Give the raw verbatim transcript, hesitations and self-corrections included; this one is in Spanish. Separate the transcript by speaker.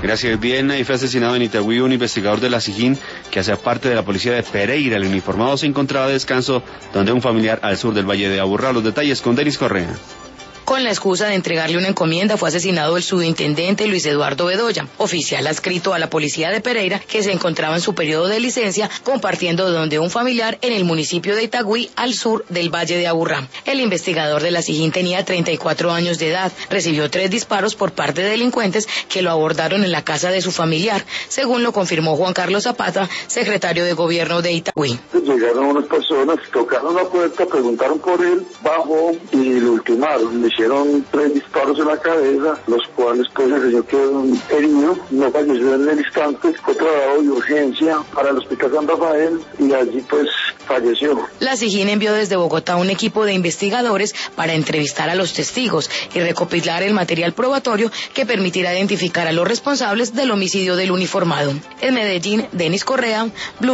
Speaker 1: Gracias, bien, ahí fue asesinado en Itagüí un investigador de la SIJIN que hacía parte de la policía de Pereira. El uniformado se encontraba de descanso donde un familiar al sur del Valle de Aburrá. Los detalles con Denis Correa.
Speaker 2: Con la excusa de entregarle una encomienda fue asesinado el subintendente Luis Eduardo Bedoya, oficial adscrito a la policía de Pereira, que se encontraba en su periodo de licencia compartiendo donde un familiar en el municipio de Itagüí, al sur del Valle de Aburrá. El investigador de la SIJIN tenía treinta y cuatro años de edad, recibió tres disparos por parte de delincuentes que lo abordaron en la casa de su familiar, según lo confirmó Juan Carlos Zapata, secretario de gobierno de Itagüí.
Speaker 3: Llegaron unas personas, tocaron la puerta, preguntaron por él, bajó y lo ultimaron. Hicieron tres disparos en la cabeza, los cuales pues el señor quedó herido, no falleció en el instante, fue trasladado de urgencia para el Hospital San Rafael y allí pues falleció.
Speaker 2: La SIJIN envió desde Bogotá un equipo de investigadores para entrevistar a los testigos y recopilar el material probatorio que permitirá identificar a los responsables del homicidio del uniformado. En Medellín, Denis Correa, Blue